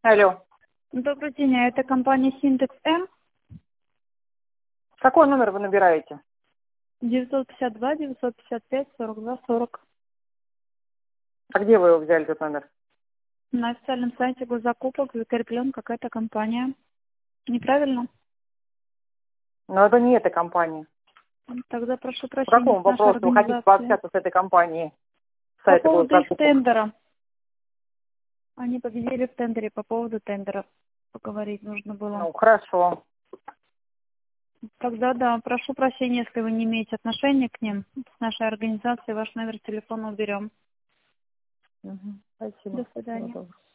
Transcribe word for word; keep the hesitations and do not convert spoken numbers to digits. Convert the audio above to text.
Алло. Добрый день, а это компания Синтекс М? Какой номер вы набираете? девятьсот пятьдесят два девятьсот пятьдесят пять сорок два сорок. А где вы его взяли, этот номер? На официальном сайте госзакупок закреплен какая-то компания. Неправильно? Но это не эта компания. Тогда прошу По прощения какому с нашей вопросу вы хотите организацией. пообщаться с этой компанией? С По сайта поводу их госзакупок? тендера. Они победили в тендере, по поводу тендера поговорить нужно было. Ну, хорошо. Тогда да, прошу прощения, если вы не имеете отношения к ним. С нашей организацией ваш номер телефона уберем. Угу. Спасибо. До свидания. Всего доброго.